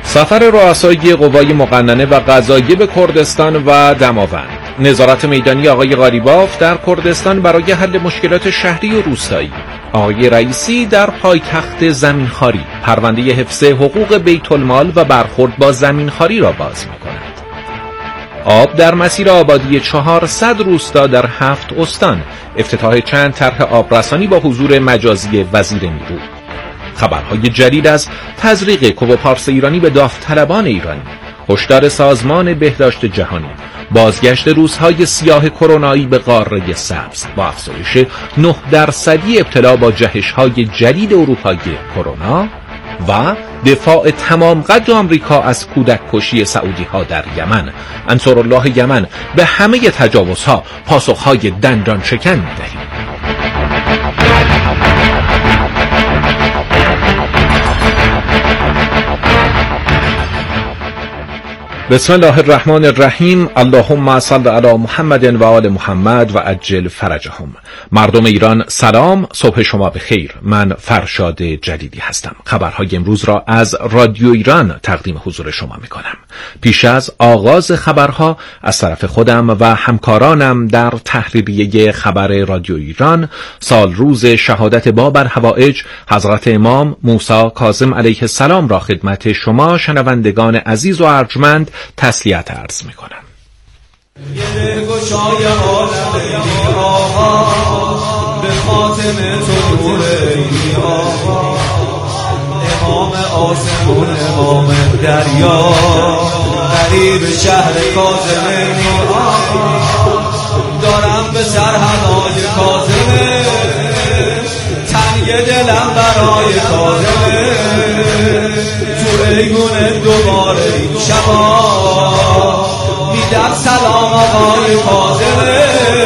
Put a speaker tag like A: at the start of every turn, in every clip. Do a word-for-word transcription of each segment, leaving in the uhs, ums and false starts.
A: سفر رؤسای قوای مقننه و قضاییه به کردستان و دماوند. نظارت میدانی آقای قالیباف در کردستان برای حل مشکلات شهری و روستایی. آقای رئیسی در پایتخت زمینخواری پرونده حفظ حقوق بیت المال و برخورد با زمینخواری را باز می‌کند. آب در مسیر آبادی چهارصد روستا در هفت استان. افتتاح چند طرح آبرسانی با حضور مجازی وزیر نیرو. خبرهای جدید از تزریق کوپارس ایرانی به داوطلبان ایرانی. هشدار سازمان بهداشت جهانی. بازگشت روزهای سیاه کرونایی به قاره سبز با افزایش نه درصدی ابتلا با جهش‌های جدید اروپایی کرونا و دفاع تمام قد آمریکا از کودک کشی سعودی ها در یمن. انصارالله یمن به همه تجاوزها پاسخهای دندان شکن می‌دهیم. بسم الله الرحمن الرحیم. اللهم صل علی محمد و آل محمد و عجل فرجهم. مردم ایران سلام، صبح شما بخیر. من فرشاد جدیدی هستم. خبرهای امروز را از رادیو ایران تقدیم حضور شما می کنم. پیش از آغاز خبرها از طرف خودم و همکارانم در تحریریه خبر رادیو ایران سال روز شهادت بابر حوائج حضرت امام موسی کاظم علیه السلام را خدمت شما شنوندگان عزیز و ارجمند تسلیت عرض می کنم.
B: به خاتم تو نور امام آسمون امام دریا غریب شهر کاظم دارم به سرحدای کاظم تنگ دلم برای کاظم تو ایگون دوباره این شبا میدم سلام آقای کاظم.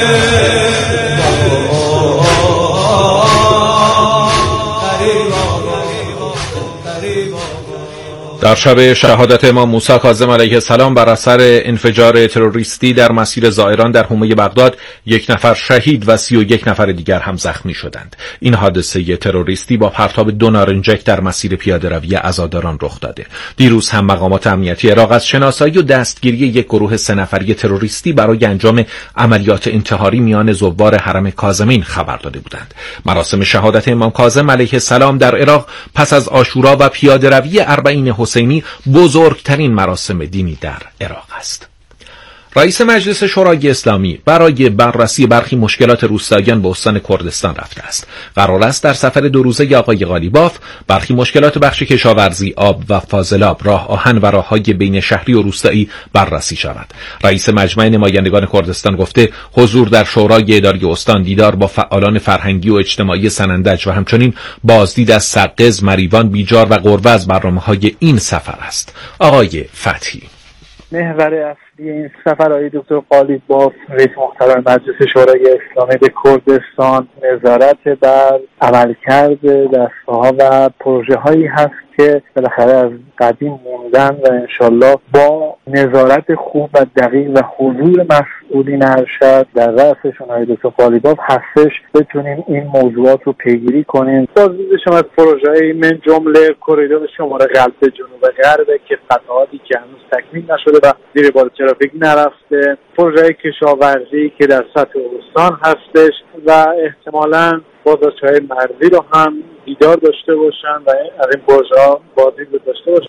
A: در شب شهادت امام موسی کاظم علیه السلام بر اثر انفجار تروریستی در مسیر زائران در حومه بغداد یک نفر شهید و سی و یک نفر دیگر هم زخمی شدند. این حادثه تروریستی با پرتاب دو نارنجک در مسیر پیاده‌روی عزاداران رخ داده. دیروز هم مقامات امنیتی عراق از شناسایی و دستگیری یک گروه سه نفری تروریستی برای انجام عملیات انتحاری میان زوار حرم کاظمین خبر داده بودند. مراسم شهادت امام کاظم علیه السلام در عراق پس از عاشورا و پیاده‌روی اربعین حسینی بزرگترین مراسم دینی در عراق است. رئیس مجلس شورای اسلامی برای بررسی برخی مشکلات روستاییان به استان کردستان رفته است. قرار است در سفر دو روزه آقای قالیباف برخی مشکلات بخش کشاورزی، آب و فاضلاب، راه آهن و راههای بین شهری و روستایی بررسی شود. رئیس مجمع نمایندگان کردستان گفته حضور در شورای اداری استان، دیدار با فعالان فرهنگی و اجتماعی سنندج و همچنین بازدید از سقز، مریوان، بیجار و قربه از برنامه‌های این سفر است. آقای فتحی:
C: محور اصلی این سفر آقای دکتر قالیباف رئیس محترم مجلس شورای اسلامی به کردستان نظارت بر عملکرد دستگاه‌ها و پروژه‌هایی هست که بالاخره از قدیم موندن و انشالله با نظارت خوب و دقیق و حضور مسئولین ارشد در رأسشون آقای دکتر قالیباف هستش بتونیم این موضوعات رو پیگیری کنیم. بازدید شما از پروژه‌های من جمله کریدور شماره قلب جنوب غرب که قطعاتی که هنوز تکمیل نشده و زیر بار ترافیک نرفته، پروژه کشاورزی که در سطح استان هستش و احتمالاً بازارچه‌های مرزی رو هم دیدار داشته باشن و از این پروژه‌ها بازدید داشته باشن.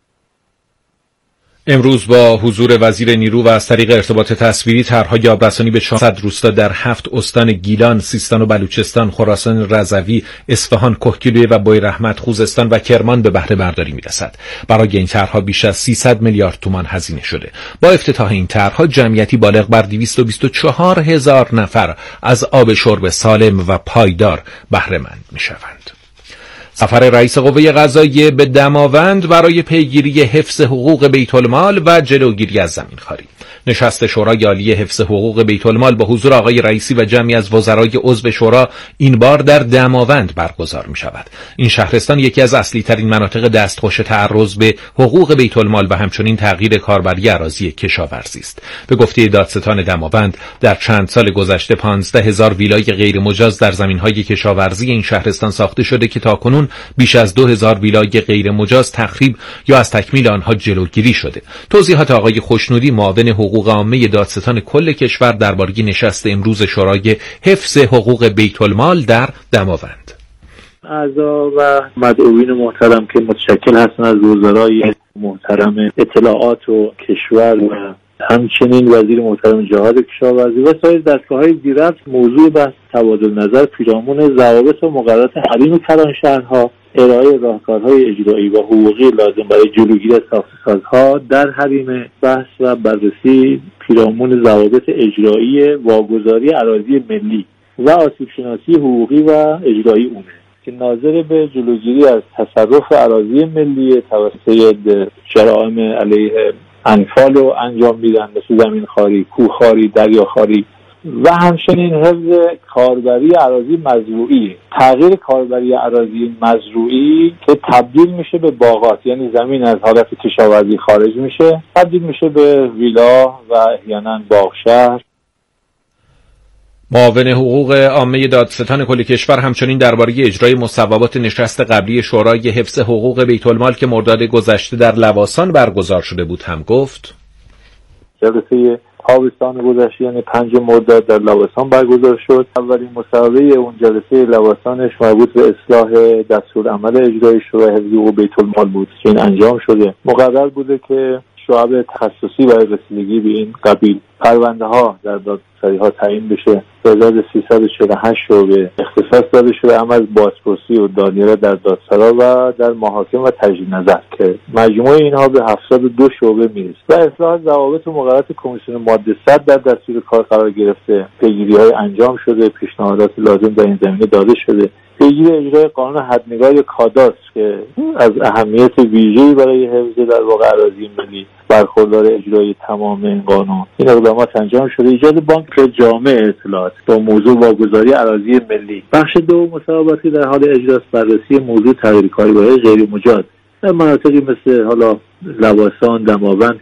A: امروز با حضور وزیر نیرو و از طریق ارتباط تصویری طرح‌های آبرسانی به چهارصد روستا در هفت استان گیلان، سیستان و بلوچستان، خراسان رضوی، اصفهان، کهگیلویه و بویراحمد، خوزستان و کرمان به بهره برداری می‌رسد. برای این طرح‌ها بیش از سیصد میلیارد تومان هزینه شده. با افتتاح این طرح‌ها جمعیتی بالغ بر دویست و بیست و چهار هزار نفر از آب شرب سالم و پایدار بهره مند می‌شوند. سفر رئیس قوه قضاییه به دماوند برای پیگیری حفظ حقوق بیت المال و جلوگیری از زمینخواری. نشست شورای عالی حفظ حقوق بیت المال با حضور آقای رئیسی و جمعی از وزرای عضو شورا این بار در دماوند برگزار می شود. این شهرستان یکی از اصلی ترین مناطق دستخوش تعرض به حقوق بیت المال و همچنین تغییر کاربری اراضی کشاورزی است. به گفته دادستان دماوند در چند سال گذشته پانزده هزار ویلای غیر مجاز در زمین‌های کشاورزی این شهرستان ساخته شده که تاکنون بیش از دو هزار ویلای غیر مجاز تخریب یا از تکمیل آنها جلوگیری شده. توضیحات آقای خوشنودی معاون حقوق عامه دادستان کل کشور درباره نشست امروز شورای حفظ حقوق بیت المال در دماوند.
D: اعضا و مدعوین محترم که متشکل هستند از وزرای محترم اطلاعات و کشور و همچنین وزیر محترم جهاد کشاورزی و سایر دستگاه‌های زیرربط، موضوع بحث تبادل نظر پیرامون ضوابط و مقررات حریم کلانشهرها، ارائه راهکارهای اجرایی و حقوقی لازم برای جلوگیری از ساخت‌وسازها در حریم، بحث و بررسی پیرامون ضوابط اجرایی واگذاری اراضی ملی و آسیب شناسی حقوقی و اجرایی اونه که ناظر به جلوگیری از تصرف اراضی ملی توسط جرائم علیه انفال رو انجام میدن، مثل زمین خاری، کوه خاری، دریا خاری و همچنین حفظ کاربری اراضی مزروعی. تغییر کاربری اراضی مزروعی که تبدیل میشه به باغات، یعنی زمین از حالت کشاورزی خارج میشه، تبدیل میشه به ویلا و احیانا باغشهر.
A: معاون حقوق عامه دادستان کل کشور همچنین درباره اجرای مصوبات نشست قبلی شورای حفظ حقوق بیت المال که مرداد گذشته در لواسان برگزار شده بود هم گفت:
D: جلسه تابستان گذشته یعنی پنج مرداد در لواسان برگزار شد. اولین مصوبه اون جلسه لواسانش مربوط به اصلاح دستورالعمل اجرای شورای حفظ حقوق بیت المال بود که این انجام شده. مقرر بوده که شعب تخصصی برای رسیدگی به این قبیل پرونده ها در دادسری ها تعیین بشه. تعداد سیصد و چهل و هشت شعبه اختصاص داده شده، اما از بازپرسی و دادیره در دادسرا و در محاکم و تجدید نظر که مجموع اینها به هفتاد و دو شعبه میرسه. و اصلاح ضوابط و مقررات کمیسیون ماده صد در دستور کار قرار گرفته. پیگیری های انجام شده، پیشنهادات لازم در این زمینه داده شده. پیگیری اجرای قانون حدنگاه کاداستر که از اهمیت ویژه‌ای برای حفظ در واقع اراضی ملی برخوردار اجرای تمام این قانون. این اقدامات انجام شده. ایجاد بانک جامع اطلاعات با موضوع واگذاری اراضی ملی. بخش دو مصوباتی در حال اجراست، بررسی موضوع تغییر کاربری غیر مجاز در مناطقی مثل حالا لواسان، دماوند.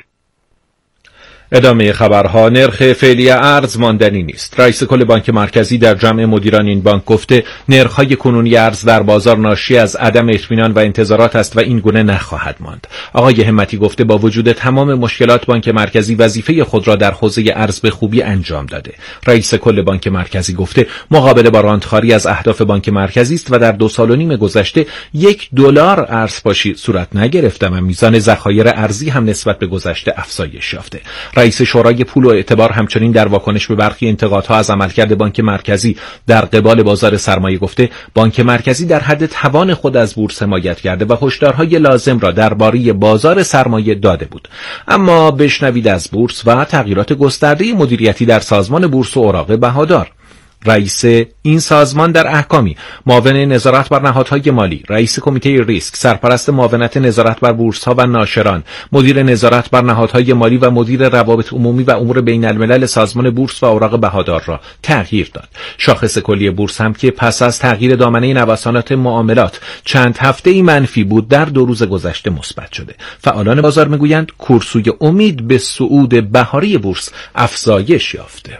A: ادامه خبرها. نرخ فعلی ارز ماندنی نیست. رئیس کل بانک مرکزی در جمع مدیران این بانک گفته نرخ‌های کنونی ارز در بازار ناشی از عدم اطمینان و انتظارات است و این گونه نخواهد ماند. آقای همتی گفته با وجود تمام مشکلات بانک مرکزی وظیفه خود را در حوزه ارز به خوبی انجام داده. رئیس کل بانک مرکزی گفته مقابله با رانتخواری از اهداف بانک مرکزی است و در دو سال و نیم گذشته یک دلار ارزپاشی صورت نگرفته و میزان ذخایر ارزی هم نسبت به گذشته افزایش یافته. رئیس شورای پول و اعتبار همچنین در واکنش به برخی انتقادها از عملکرد بانک مرکزی در قبال بازار سرمایه گفته بانک مرکزی در حد توان خود از بورس حمایت کرده و هشدارهای لازم را درباره بازار سرمایه داده بود. اما بشنوید از بورس و تغییرات گسترده مدیریتی در سازمان بورس و اوراق بهادار. رئیس این سازمان در احکامی، معاون نظارت بر نهادهای مالی، رئیس کمیته ریسک، سرپرست معاونت نظارت بر بورس‌ها و ناشران، مدیر نظارت بر نهادهای مالی و مدیر روابط عمومی و امور بین الملل سازمان بورس و اوراق بهادار را تغییر داد. شاخص کلی بورس هم که پس از تغییر دامنه نوسانات معاملات چند هفته‌ای منفی بود، در دو روز گذشته مثبت شده. فعالان بازار میگویند کورسوی امید به صعود بهاری بورس افزایش یافته.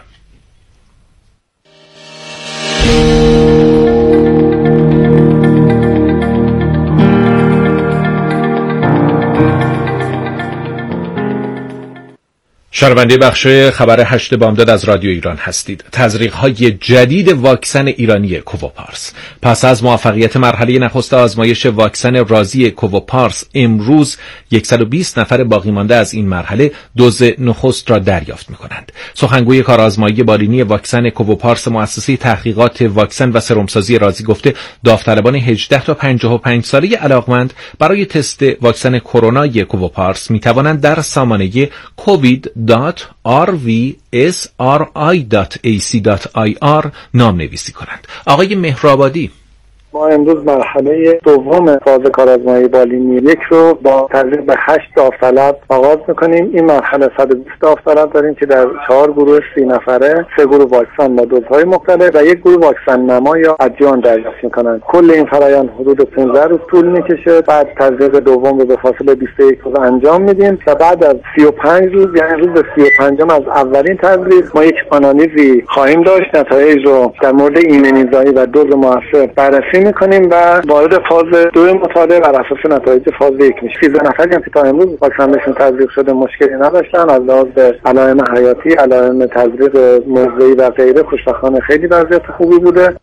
A: شنونده بخش خبر هشت بامداد از رادیو ایران هستید. تزریق‌های جدید واکسن ایرانی کووپارس. پس از موفقیت مرحله نخست آزمایش واکسن رازی کووپارس، امروز صد و بیست نفر باقی مانده از این مرحله دوز نخست را دریافت می‌کنند. سخنگوی کارآزمایی بالینی واکسن کووپارس مؤسسه تحقیقات واکسن و سرمسازی رازی گفته داوطلبان هجده تا پنجاه و پنج ساله علاقمند برای تست واکسن کرونای کووپارس می‌توانند در سامانه کووید دات آر وی اس آر آی دات ای سی دات آی آر نام نویسی کنند. آقای مهرآبادی:
C: ما امروز مرحله دوم فاز کارآزمایی بالینی یک رو با تبدیل به هشت داوطلب آغاز میکنیم. این مرحله صد و بیست داوطلب داریم که در چهار گروه سی نفره، سه گروه واکسن با دوزهای مختلف و یک گروه واکسن نما یا ادجوان دریافت میکنن. کل این فرآیند حدود پانزده روز طول میکشه. بعد تزریق دوم رو به فاصله بیست و یک روز انجام میدیم و بعد از سی و پنج روز، یعنی روز سی و پنجم از اولین تزریق، ما یک آنالیزی خواهیم داشت. نتایج رو در مورد ایمنیزایی و دوز موثر بررسی میکنیم و وارد فاز دو مطالعه بر اساس نتایج فاز یک میشه. سیزده نفری هم که تا امروز واکسن بهشون تزریق شده مشکلی نداشتن. از لحاظ علائم حیاتی، علائم تزریق موضعی و غیره خوشبختانه خیلی وضعیت خوبی بوده.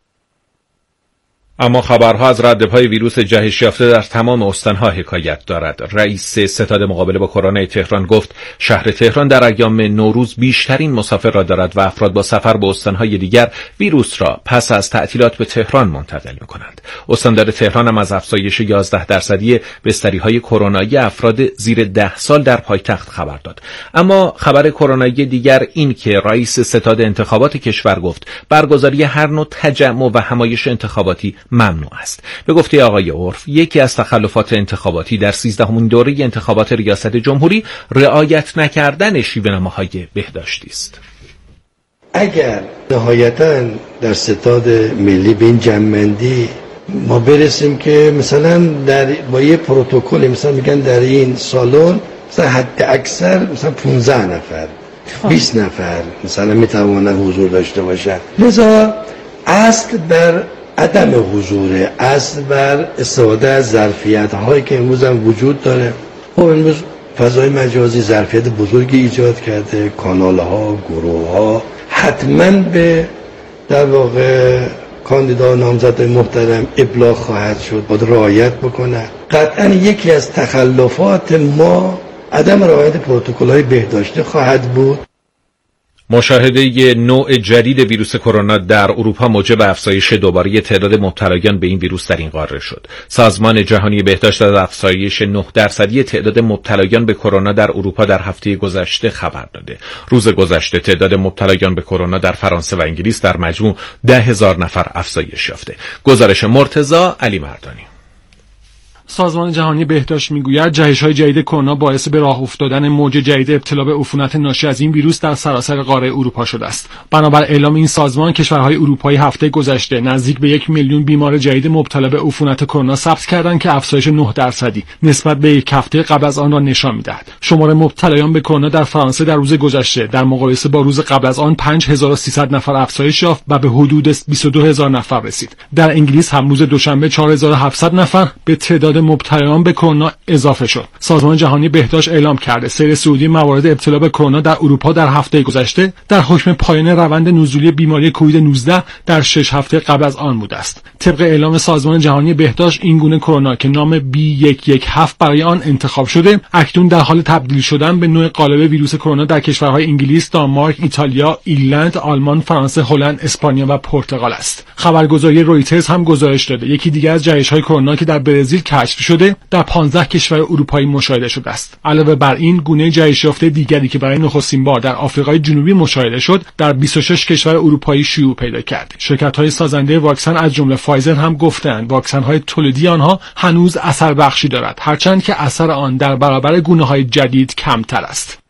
A: اما خبرها از ردپای ویروس جهش یافته در تمام استانها حکایت دارد. رئیس ستاد مقابله با کرونا تهران گفت شهر تهران در ایام نوروز بیشترین مسافر را دارد و افراد با سفر به استانهای دیگر ویروس را پس از تعطیلات به تهران منتقل می‌کنند. استاندار تهران هم از افزایش یازده درصدی بستری‌های کرونایی افراد زیر ده سال در پایتخت خبر داد. اما خبر کرونایی دیگر این که رئیس ستاد انتخابات کشور گفت برگزاری هر نوع تجمع و همایش انتخاباتی ممنوع است. به گفته آقای عرف، یکی از تخلفات انتخاباتی در سیزدهمین دوره انتخابات ریاست جمهوری رعایت نکردن شیوه‌نماهای بهداشتی است.
E: اگر نهایتاً در ستاد ملی به این جمع‌بندی ما برسیم که مثلا در با یه پروتکل مثلا میگن در این سالن مثلا حد اکثر مثلا پانزده نفر بیست نفر مثلا میتوانند حضور داشته باشند، لذا اصل در عدم حضور، اصل بر استفاده از ظرفیت هایی که امروز هم وجود داره. خب امروز فضای مجازی ظرفیت بزرگی ایجاد کرده، کانال ها، گروه ها حتما به در واقع کاندیدا نامزد محترم ابلاغ خواهد شد، باید رعایت بکنه. قطعا یکی از تخلفات ما عدم رعایت پروتکل های بهداشتی خواهد بود.
A: مشاهده نوع جدید ویروس کرونا در اروپا موجب افزایش دوباره تعداد مبتلایان به این ویروس در این قاره شد. سازمان جهانی بهداشت از افزایش نه درصدی تعداد مبتلایان به کرونا در اروپا در هفته گذشته خبر داده. روز گذشته تعداد مبتلایان به کرونا در فرانسه و انگلیس در مجموع ده هزار نفر افزایش یافته. گزارش مرتضی علی مردانی.
F: سازمان جهانی بهداشت میگوید جهش‌های جدید کرونا باعث به راه افتادن موج جدید ابتلا به عفونت ناشی از این ویروس در سراسر قاره اروپا شده است. بنابر اعلام این سازمان، کشورهای اروپایی هفته گذشته نزدیک به یک میلیون بیمار جدید مبتلا به عفونت کرونا ثبت کردند که افزایش نه درصدی نسبت به یک هفته قبل از آن را نشان می‌دهد. شمار مبتلایان به کرونا در فرانسه در روز گذشته در مقایسه با روز قبل از آن پنج هزار و سیصد نفر افزایش یافت و به حدود بیست و دو هزار نفر رسید. در انگلیس هم روز دوشنبه چهار هزار و هفتصد نفر به تعداد مبتلایان به کرونا اضافه شد. سازمان جهانی بهداشت اعلام کرده سیر صعودی موارد ابتلا به کرونا در اروپا در هفته گذشته در حکم پایان روند نزولی بیماری کووید نوزده در شش هفته قبل از آن بوده است. طبق اعلام سازمان جهانی بهداشت، این گونه کرونا که نام بی صد و هجده برای آن انتخاب شده، اکنون در حال تبدیل شدن به نوع غالب ویروس کرونا در کشورهای انگلیس، دانمارک، ایتالیا، ایرلند، آلمان، فرانسه، هلند، اسپانیا و پرتغال است. خبرگزاری رویترز هم گزارش داده یکی دیگر از جهش‌های کرونا که در برزیل کشف شده در پانزده کشور اروپایی مشاهده شده است. علاوه بر این، گونه جهش یافته دیگری که برای نخستین بار در آفریقای جنوبی مشاهده شد، در بیست و شش کشور اروپایی شیوع پیدا کرد. شرکت‌های سازنده واکسن از جمله فایزر هم گفتند واکسن‌های تولیدی آنها هنوز اثر بخشی دارد، هرچند که اثر آن در برابر گونه‌های جدید کمتر است.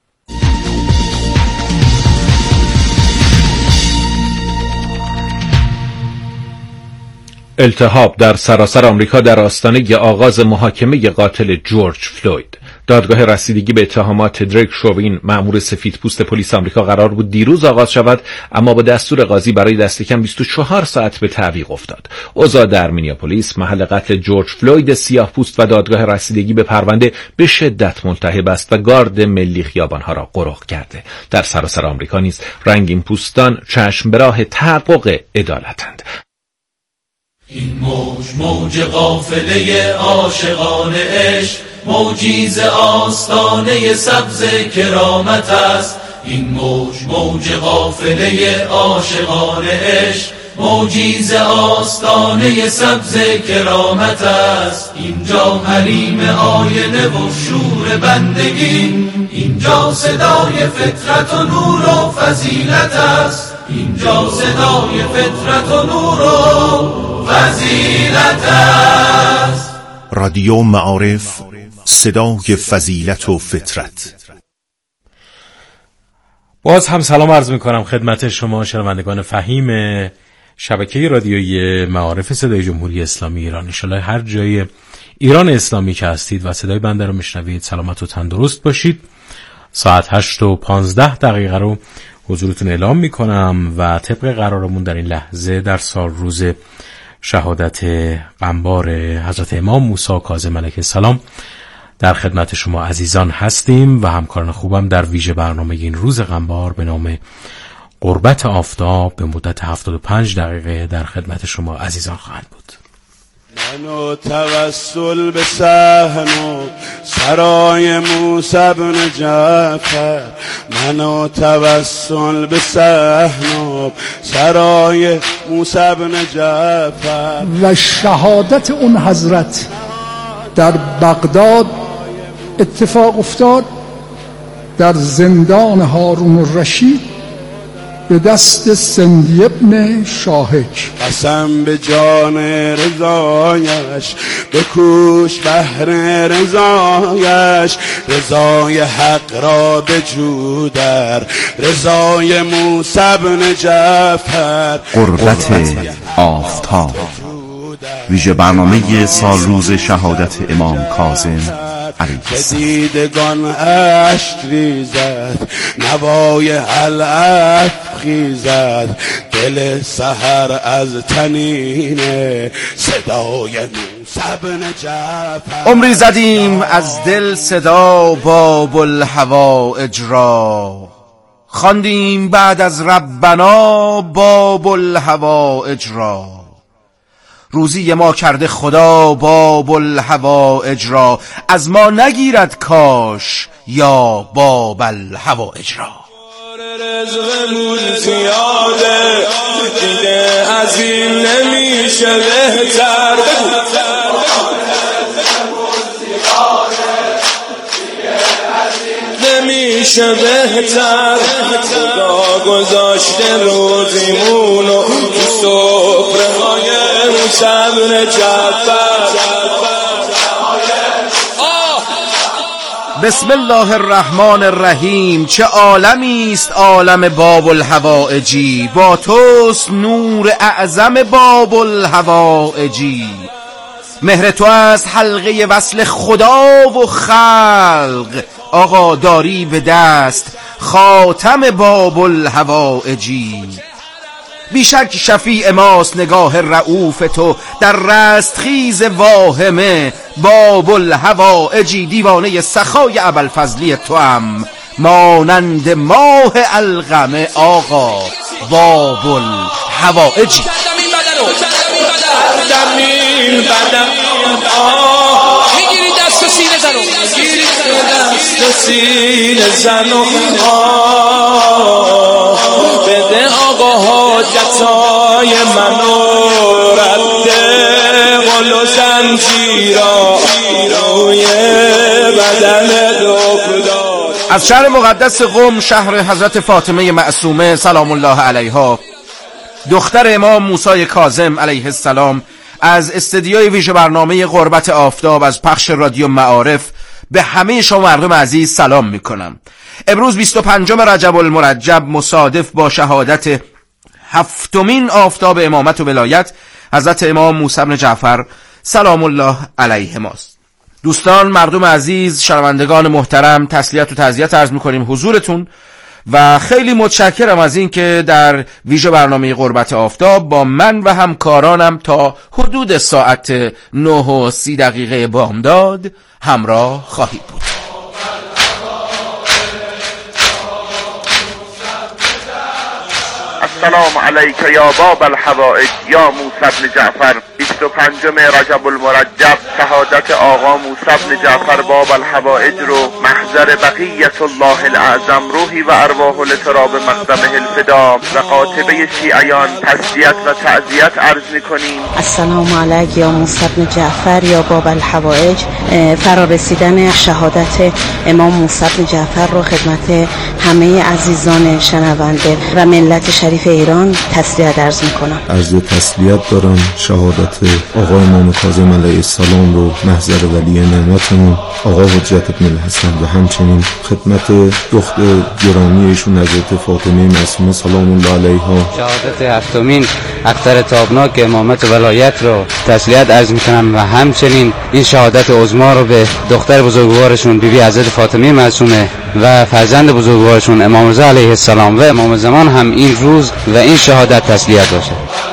A: التهاب در سراسر آمریکا در آستانه آغاز محاکمه قاتل جورج فلوید. دادگاه رسیدگی به اتهامات دریک شوین، مأمور سفیدپوست پلیس آمریکا، قرار بود دیروز آغاز شود، اما با دستور قاضی برای دست کم بیست و چهار ساعت به تعویق افتاد. اوضاع در مینیاپولیس، محل قتل جورج فلوید سیاه‌پوست، و دادگاه رسیدگی به پرونده به شدت ملتهب است و گارد ملی خیابانها را غرق کرده. در سراسر آمریکا نیز رنگین پوستان چشم به راه تحقق عدالتند.
B: این موج موج قافله عاشقان عشق، موجی ز آستانه سبز کرامت است. این موج موج قافله عاشقان عشق، موجی ز آستانه سبز کرامت است. اینجا حریم آینه و شور بندگی، اینجا صدای فطرت و نور و فضیلت است. اینجا صدای فطرت و نور و فضیلت است.
G: رادیو معارف، صدای فضیلت و فطرت.
H: باز هم سلام عرض میکنم خدمت شما شنوندگان فهیم شبکه رادیویی معارف صدای جمهوری اسلامی ایران. ان شاءالله هر جای ایران اسلامی که هستید و صدای بنده رو میشنوید سلامت و تندرست باشید. ساعت هشت و پانزده دقیقه رو حضورتون اعلام میکنم و طبق قرارمون در این لحظه در سال روز شهادت قنبار حضرت امام موسی کاظم علیه السلام در خدمت شما عزیزان هستیم و همکاران خوبم در ویژه برنامه این روز قنبار به نام قربت آفتاب به مدت هفتاد و پنج دقیقه در خدمت شما عزیزان خواهند بود.
I: منو توسل به صحن و سرای موسی بن جعفر، منو توسل به صحن و سرای موسی بن جعفر
J: و شهادت اون حضرت در بغداد اتفاق افتاد در زندان هارون الرشید به دست سندی ابن شاهک.
I: قسم به جان رضایش بکوش بهر رضایش، رضای حق را بجو در رضای موسی بن جعفر.
G: قربت آفتاب، ویژه برنامه سال روز شهادت امام کاظم علیه السلام.
I: دیدگان اشک ریزد، نوای علف خیزد، دل سحر از تنین صدای موسی بن جعفر.
K: عمری زدیم از دل صدا باب الهوائج را، خواندیم بعد از ربنا باب الهوائج را. روزی ما کرده خدا باب الهوائج را، از ما نگیرد کاش یا باب الهوائج را.
I: رزقمون زیاده دیگه از این نمیشه بهتر. نمیشه بهتر، خدا گذاشته روزیمونو تو سفره های موسی بن جعفر.
K: بسم الله الرحمن الرحیم. چه عالمی است عالم باب الهوائجی، با توست نور اعظم باب الهوائجی. مهر تو است حلقه وصل خدا و خلق، آقا داری به دست خاتم باب الهوائجی. بیشک شفیع ماست نگاه رؤوف تو، در رستخیز واهمه باب الهوائجی. دیوانه سخای ابوالفضلی تو هم مانند ماه القمه آقا باب الهوائجی.
I: میگیری دست و سینه زنو، میگیری دست و سینه زنو، بده آقا حاجتای منو، رد قل و زنجیرا روی بدن دکدار.
K: از شهر مقدس قم، شهر حضرت فاطمه معصومه سلام الله علیها، دختر امام موسی کاظم علیه السلام، از استدیوی ویژه برنامه قربت آفتاب از پخش رادیو معارف به همه شما مردم عزیز سلام میکنم. امروز بیست و پنجم رجب المرجب مصادف با شهادت هفتمین آفتاب امامت و ولایت حضرت امام موسی بن جعفر سلام الله علیه ماست. دوستان، مردم عزیز، شنوندگان محترم، تسلیت و تعزیت عرض میکنیم حضورتون و خیلی متشکرم از این که در ویژه برنامه قربت آفتاب با من و همکارانم تا حدود ساعت نه و سی دقیقه بامداد همراه خواهید بود.
L: السلام علیک یا باب الحوائج یا موسی بن جعفر. بیست بیست و پنجم رجب المرجب شهادت آقا موسی بن جعفر باب الحوائج رو محضر بقیت الله الاعظم روحی و ارواح لتراب مقدمه الفدا و قاطبه شیعیان تسلیت و تعزیت عرض میکنیم.
M: السلام علیک یا موسی بن جعفر یا باب الحوائج. فرارسیدن شهادت امام موسی بن جعفر رو خدمت همه عزیزان شنونده و ملت شریف ایران تسلیت عرض میکنم.
N: عرض تسلیت دارم. شهادت آقا امام کاظم علیه السلام رو محضر ولی نعمتمون آقا حجت ابن الحسن و همچنین خدمت دختر گرامی ایشون حضرت فاطمه معصومه سلام الله علیها
O: شهادت هفتمین اختر تابناک امامت ولایت رو تسلیت عرض میکنم و همچنین این شهادت عظما رو به دختر بزرگوارشون بیبی حضرت فاطمه معصومه و فرزند بزرگوارشون امام رضا علیه السلام و امام زمان هم این روز و این شهادت تسلیت باشه.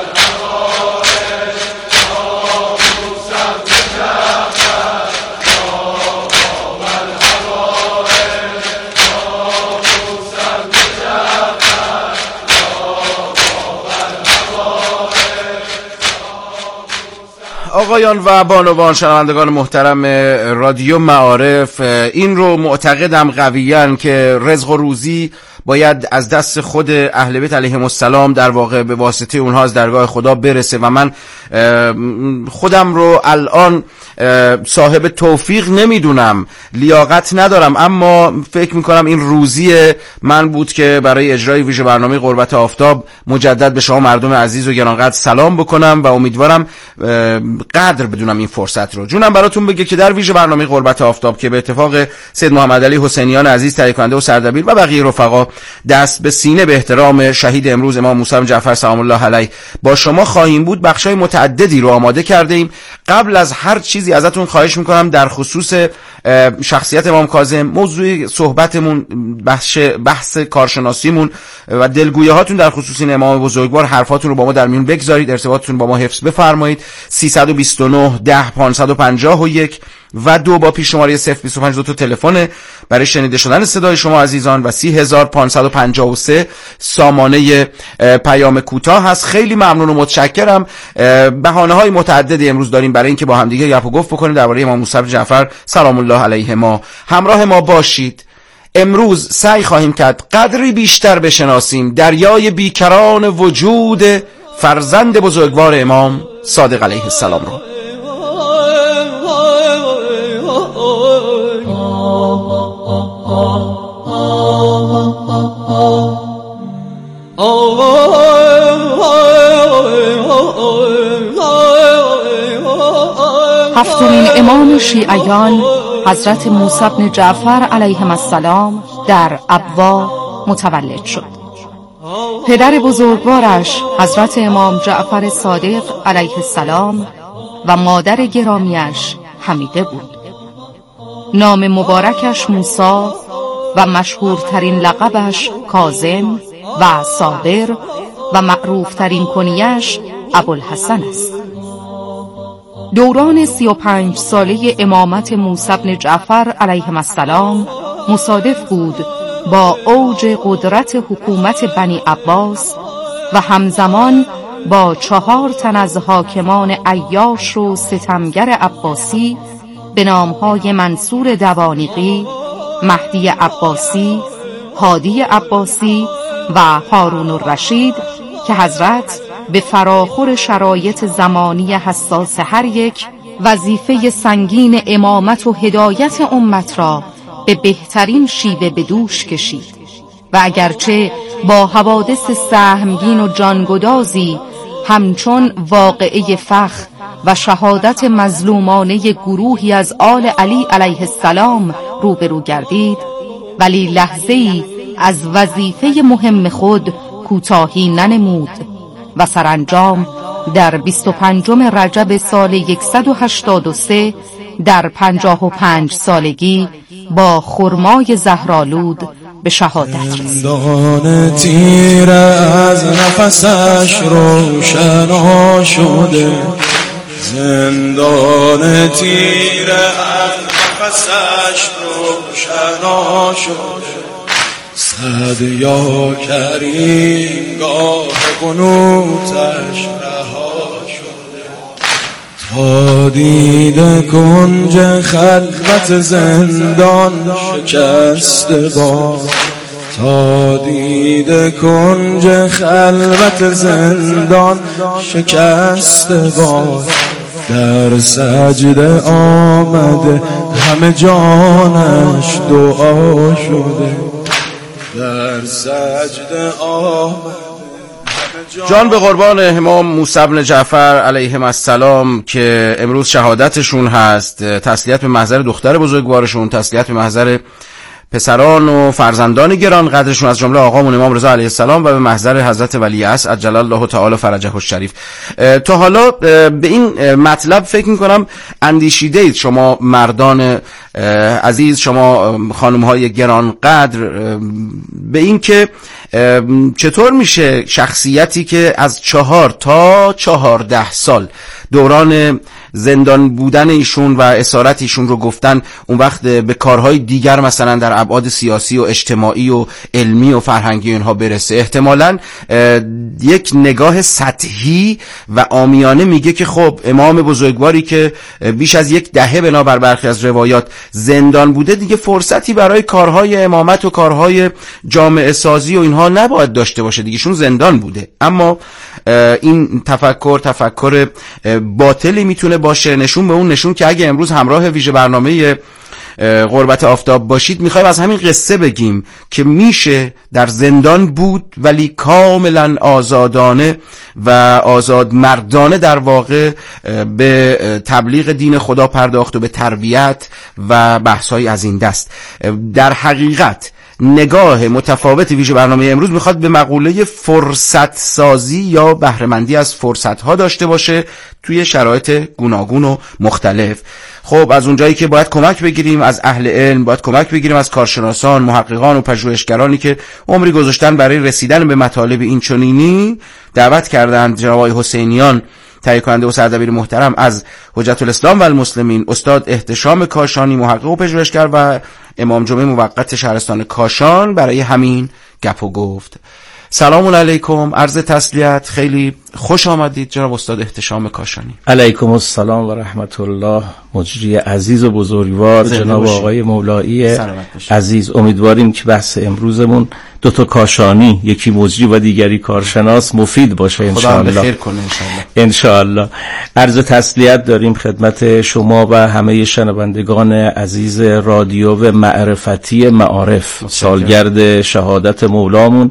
K: آقایان و بانوان شنوندگان محترم رادیو معارف، این رو معتقدم قویاً که رزق و روزی باید از دست خود اهل بیت علیهم السلام در واقع به واسطه اونها از درگاه خدا برسه و من خودم رو الان صاحب توفیق نمیدونم، لیاقت ندارم، اما فکر میکنم این روزی من بود که برای اجرای ویژه برنامه قربت آفتاب مجدد به شما مردم عزیز و گرانقدر سلام بکنم و امیدوارم قدر بدونم این فرصت رو. جونم براتون بگه که در ویژه برنامه قربت آفتاب که به اتفاق سید محمد علی حسینیان عزیز تهیه کننده و سردبیر و بقیه رفقا دست به سینه به احترام شهید امروز امام موسی بن جعفر سلام الله علیه با شما خواهیم بود، بخشای متعددی رو آماده کرده ایم. قبل از هر چیزی ازتون خواهش میکنم در خصوص شخصیت امام کاظم، موضوع صحبتمون بحث بحث کارشناسیمون و دلگویی هاتون در خصوص این امام بزرگوار، حرفاتون رو با ما در میون بگذارید، ارتباطتون با ما حفظ بفرمایید. سیصد و بیست و نه ده پانصد و پنجاه و یک و دو با پیش شماره صفر بیست و پنج دو تا تلفن برای شنیده شدن صدای شما عزیزان و سی هزار پانصد و پنجاه و سه سامانه پیام کوتاه هست. خیلی ممنون و متشکرم. بهانه‌های متعددی امروز داریم برای اینکه با همدیگه گپ و گفت بکنیم درباره امام موسی بن جعفر سلام الله علیه. ما همراه ما باشید. امروز سعی خواهیم کرد قدری بیشتر بشناسیم دریای بیکران وجود فرزند بزرگوار امام صادق علیه السلام رو.
P: هفتمین امام شیعیان حضرت موسی بن جعفر علیه السلام در ابوا متولد شد. پدر بزرگوارش حضرت امام جعفر صادق علیه السلام و مادر گرامیش حمیده بود. نام مبارکش موسی و مشهورترین لقبش کاظم و صابر و معروفترین کنیش ابوالحسن است. دوران سی و پنج ساله امامت موسی بن جعفر علیه السلام مصادف بود با اوج قدرت حکومت بنی عباس و همزمان با چهار تن از حاکمان عیاش و ستمگر عباسی به نامهای منصور دوانیقی، مهدی عباسی، هادی عباسی و هارون الرشید که حضرت به فراخور شرایط زمانی حساس هر یک وظیفه سنگین امامت و هدایت امت را به بهترین شیوه به دوش کشید و اگرچه با حوادث سهمگین و جانگدازی همچون واقعه فخ و شهادت مظلومانه گروهی از آل علی علیه السلام روبرو گردید، ولی لحظه‌ای از وظیفه مهم خود کوتاهی ننمود و سرانجام در بیست و پنجم رجب سال صد و هشتاد و سه در پنجاه و پنج سالگی با خرمای زهرآلود به شهادت رسید.
Q: زندان تیر از نفسش روشن شده، زندان تیر از نفسش روشن شده، صد یا کریم گاه قنوتش رها شده، تا دیده کنج خلوت زندان شکسته باد، تا دیده کنج خلوت زندان شکسته باد. در سجده آمده همه جانش دعا شده، در سجده آمده.
K: جان به قربان امام موسی بن جعفر علیهم السلام که امروز شهادتشون هست. تسلیت به محضر دختر بزرگوارشون، تسلیت به محضر پسران و فرزندان گران قدرشون از جمله آقامون امام رضا علیه السلام و به محضر حضرت ولی عصر عجل الله تعالی فرجه الشریف. تا حالا به این مطلب فکر میکنم اندیشیده اید شما مردان عزیز، شما خانم‌های گران قدر، به این که چطور میشه شخصیتی که از چهار تا چهارده سال دوران زندان بودن ایشون و اسارت ایشون رو گفتن، اون وقت به کارهای دیگر مثلا در ابعاد سیاسی و اجتماعی و علمی و فرهنگی اینها برسه. احتمالاً یک نگاه سطحی و عامیانه میگه که خب امام بزرگواری که بیش از یک دهه بنابر برخی از روایات زندان بوده، دیگه فرصتی برای کارهای امامت و کارهای جامعه سازی و اینها نباید داشته باشه، دیگه شون زندان بوده. اما این تفکر تفکر باطلی میتونه باشه، نشون به اون نشون که اگه امروز همراه ویژه برنامه قربت آفتاب باشید میخوایم از همین قصه بگیم که میشه در زندان بود ولی کاملا آزادانه و آزاد مردانه در واقع به تبلیغ دین خدا پرداخت و به تربیت و بحث‌های از این دست. در حقیقت نگاه متفاوت ویژه برنامه امروز میخواد به مقوله فرصت سازی یا بهره‌مندی از فرصت ها داشته باشه توی شرایط گوناگون و مختلف. خب از اونجایی که باید کمک بگیریم از اهل علم، باید کمک بگیریم از کارشناسان، محققان و پژوهشگرانی که عمری گذاشتن برای رسیدن به مطالب این چنینی، دعوت کردند جناب آقای حسینیان تهیه کننده و سردبیر محترم از حجت الاسلام و المسلمین، استاد احتشام کاشانی محقق و پژوهشگر و امام جمعه موقت شهرستان کاشان برای همین گپ و گفت. سلام علیکم، عرض تسلیت، خیلی خوش آمدید جناب استاد احتشام کاشانی.
R: علیکم السلام و رحمت الله. مجری عزیز و بزرگوار جناب آقای مولایی عزیز، امیدواریم که بحث امروزمون دو تا کاشانی، یکی مجری و دیگری کارشناس، مفید باشه ان شاء الله. خدا
K: خیر کنه ان شاء الله.
R: ان شاء الله. عرض تسلیت داریم خدمت شما و همه شنوندگان عزیز رادیو و معرفتی معارف. سالگرد شهادت مولامون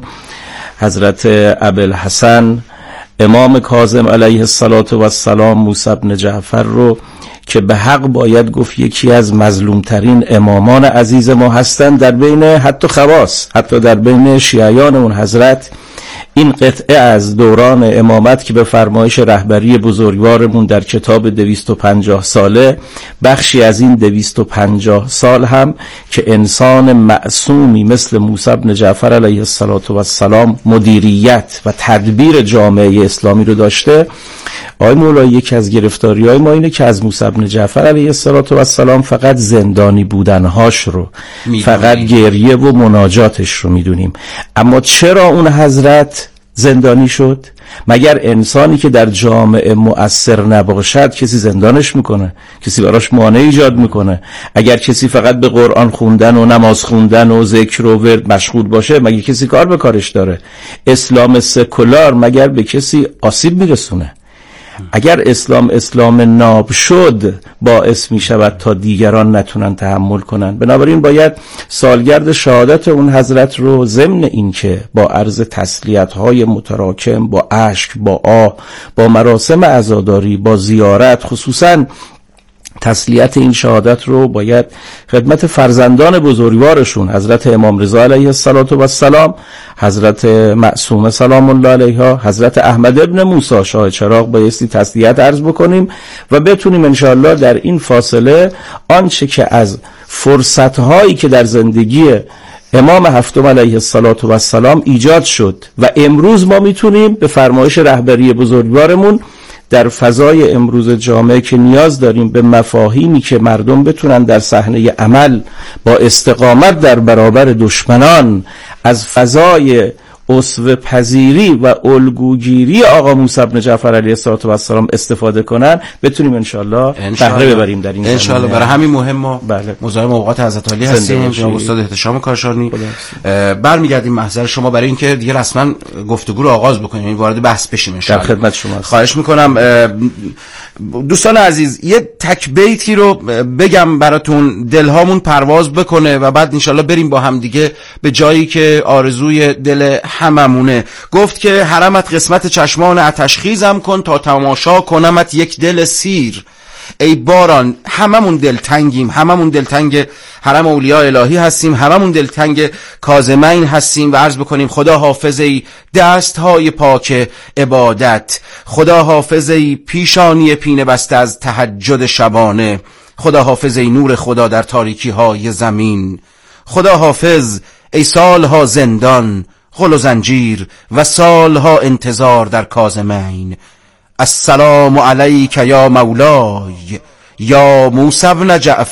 R: حضرت ابوالحسن امام کاظم علیه السلام موسی بن جعفر رو که به حق باید گفت یکی از مظلومترین امامان عزیز ما هستند در بین حتی خواص، حتی در بین شیعیان اون حضرت. این قطعه از دوران امامت که به فرمایش رهبری بزرگوارمون در کتاب دویست و پنجاه ساله، بخشی از این دویست و پنجاه سال هم که انسان معصومی مثل موسی بن جعفر علیه السلام مدیریت و تدبیر جامعه اسلامی رو داشته. آقای مولایی، یکی از گرفتاری های ما اینه که از موسی بن جعفر علیه السلام فقط زندانی بودنهاش رو میدونیم، فقط گریه و مناجاتش رو میدونیم. اما چرا اون حضرت زندانی شد؟ مگر انسانی که در جامعه مؤثر نباشد کسی زندانش میکنه؟ کسی براش مانع ایجاد میکنه؟ اگر کسی فقط به قرآن خوندن و نماز خوندن و ذکر و ورد مشغول باشه مگر کسی کار به کارش داره؟ اسلام سکولار مگر به کسی آسیب میرسونه؟ اگر اسلام اسلام ناب شد باعث می شود تا دیگران نتونن تحمل کنن. بنابراین باید سالگرد شهادت اون حضرت رو ضمن این که با عرض تسلیت های متراکم، با اشک، با آه، با مراسم عزاداری، با زیارت، خصوصاً تسلیت این شهادت رو باید خدمت فرزندان بزرگوارشون حضرت امام رضا علیه السلام، حضرت معصومه سلام الله علیها، حضرت احمد ابن موسی شاه چراغ بایستی تسلیت عرض بکنیم و بتونیم انشاءالله در این فاصله آنچه که از فرصت‌هایی که در زندگی امام هفتم علیه السلام ایجاد شد و امروز ما میتونیم به فرمایش رهبری بزرگوارمون در فضای امروز جامعه که نیاز داریم به مفاهیمی که مردم بتونن در صحنه عمل با استقامت در برابر دشمنان از فضای اسوه پذیری و الگوگیری آقا موسی بن جعفر علیه السلام استفاده کنن بتونیم انشالله بهره ببریم در این
K: انشالله. برای همین مهم ما بله. مزاحم اوقات حضرت علی هستیم جناب استاد احتشام کاشانی. برمیگردیم محضر شما برای اینکه دیگه رسما گفتگو رو آغاز بکنیم، یعنی وارد بحث بشیم انشالله.
R: در خدمت شما
K: خواهش میکنم. دوستان عزیز یه تک بیتی رو بگم براتون، دلهامون پرواز بکنه و بعد انشالله بریم با هم دیگه به جایی که آرزوی دل هممونه. گفت که حرمت قسمت چشمان آتشخیزم کن تا تماشا کنمت یک دل سیر. ای باران هممون دلتنگیم، هممون دلتنگ حرم اولیاء الهی هستیم، هممون دلتنگ کاظمین هستیم و عرض بکنیم خدا حافظی دست های پاک عبادت، خدا حافظی پیشانی پینه بسته از تهجد شبانه، خدا حافظی نور خدا در تاریکی های زمین، خدا حافظ ای سالها زندان غل و زنجیر و سالها انتظار در کاظمین. السلام علیک یا مولای یا موسی بن جعفر